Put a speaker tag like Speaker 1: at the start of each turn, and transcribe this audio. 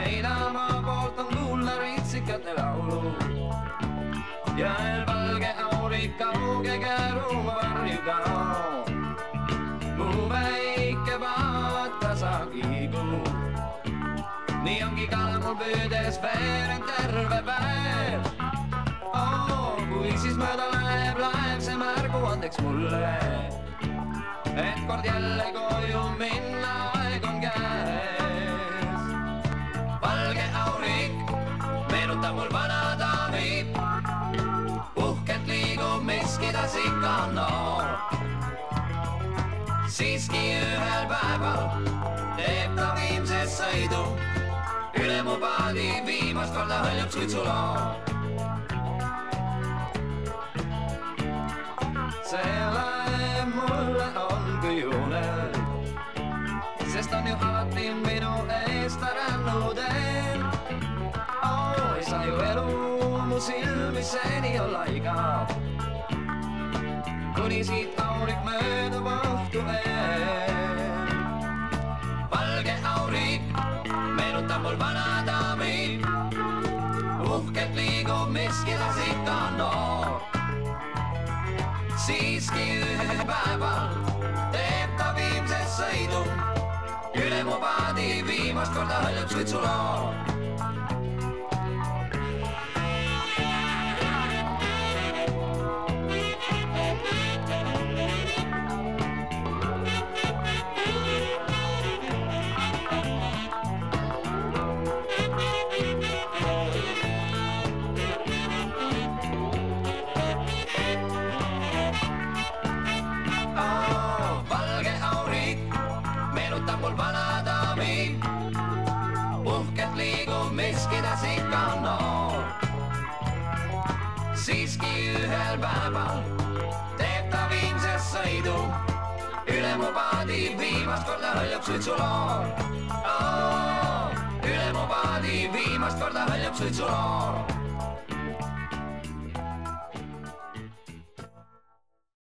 Speaker 1: Heinamaa poolt on kuulda ritsikate laulu ja valge aurik kauge kääruma varjuga. Mu väike vaata sa kiigud, nii ongi kala mul püüdes veerend terve päev. Kui siis mööda läheb laev, see märgu andeks mulle, et kord jälle koju minna aeg on käes. Valge aurik meenutab mul vana daami, uhkelt liigub miski tas ikka on noor. Siiski ühel päeval teeb ta viimse sõidu, üle mu paadi viimast korda hõljub suitsuloo. See laev mulle on kujunev, sest on ju alati minu eest rännud end. Ei saa ju elu mu silmi seni olla igav, kuni siit aurik möödub õhtu veel. Valge aurik meenutab mul vana daami, uhkelt liigub miski tas ikka on noor. Siiski ühel päeval teeb ta viimse sõidu, üle mu paadi viimast korda hõljub suitsuloo. Uhkelt liigub miski tas ikka on noor. Siiski ühel päeval teeb ta viimse sõidu, üle mu paadi viimast korda hõljub suitsuloo. Üle mu paadi viimast korda hõljub suitsuloo.